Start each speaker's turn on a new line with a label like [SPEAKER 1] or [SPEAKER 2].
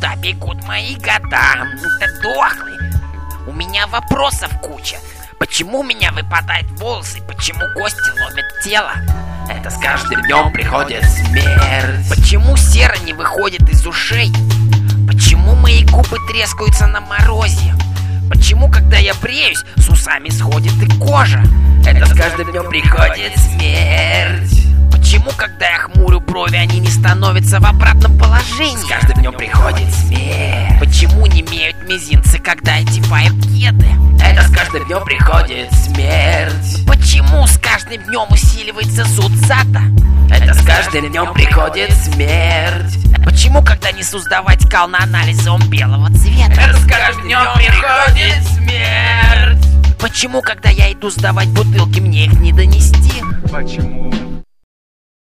[SPEAKER 1] Куда бегут мои года? Ты дохлый. У меня вопросов куча. Почему у меня выпадают волосы? Почему кости ломят тело?
[SPEAKER 2] Это с каждым днем приходит смерть.
[SPEAKER 1] Почему сера не выходит из ушей? Почему мои губы трескаются на морозе? Почему, когда я бреюсь, с усами сходит и кожа?
[SPEAKER 2] Это с каждым днем приходит смерть.
[SPEAKER 1] Почему, когда я хмурю брови, они не становятся в обратном положении?
[SPEAKER 2] С каждым днем приходит смерть.
[SPEAKER 1] Почему не имеют мизинцы, когда одеваю кеды?
[SPEAKER 2] Это с каждым днем приходит смерть.
[SPEAKER 1] Почему с каждым днем усиливается зуд зада?
[SPEAKER 2] Это с каждым днем приходит смерть.
[SPEAKER 1] Почему, когда несу сдавать кал на анализы, он белого цвета?
[SPEAKER 2] Это с каждым днем приходит смерть.
[SPEAKER 1] Почему, когда я иду сдавать бутылки, мне их не донести?
[SPEAKER 3] Почему